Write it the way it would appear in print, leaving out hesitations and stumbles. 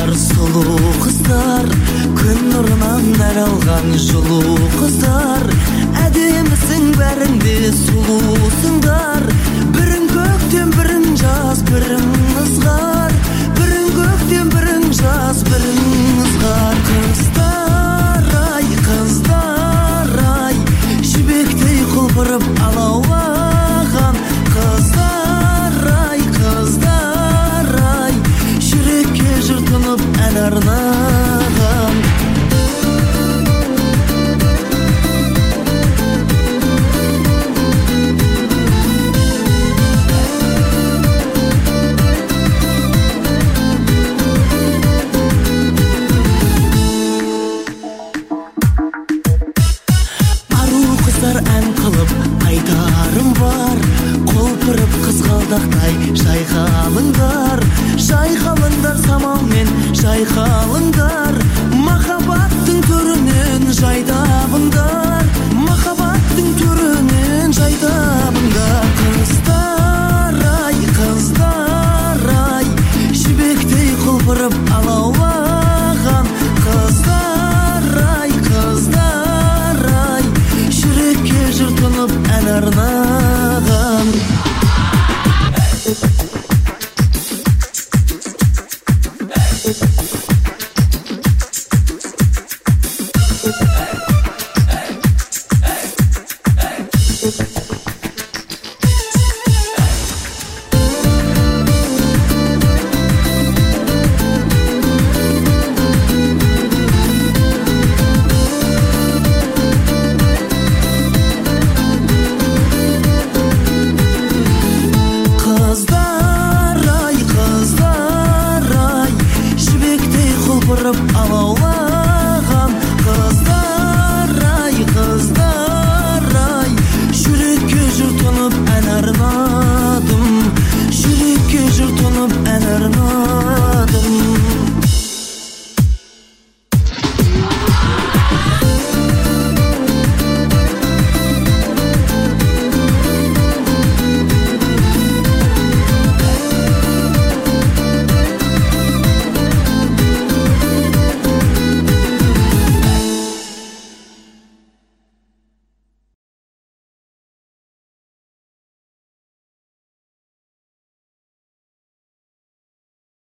Шайқалыңдар сұлу қыздар, күн нұрынан нәр алған жылу қыздар. Әдемісің бәріңде сұлусыңдар, бірің көктем бірің жаз бірің ызғар, бірің көктем бірің жаз бірің ызғар. Қыздар ай, жібектей құлпырып алаулаған қыздар ай, жүрекке жыртынып ән арнаған. Ән қылып айтарым бар, құлпырып қызғалдақтай жайқалыңдар. Жайқалыңдар самалмен жайқалыңдар, махаббаттың түрінен жай табыңдар, махаббаттың түрінен жай табыңдар. Қыздар ай, жібектей құлпырып алаулаған қыздар ай, жүрекке жыртынып ән арнаған. Қыздар ай, жібектей құлпырып алау